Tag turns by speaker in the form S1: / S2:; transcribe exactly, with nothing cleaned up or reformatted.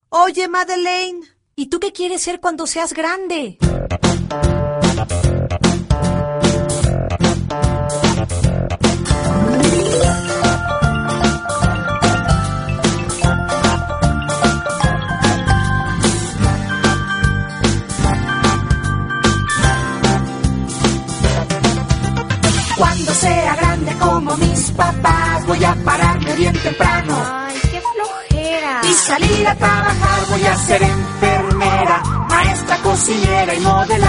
S1: Oye, Madeleine,
S2: ¿y tú qué quieres ser cuando seas grande?
S3: Cuando sea grande como mis papás, voy a pararme bien temprano.
S4: Ay, qué flojera.
S3: Y salir a trabajar, voy a ser enfermera, maestra, cocinera y modelar.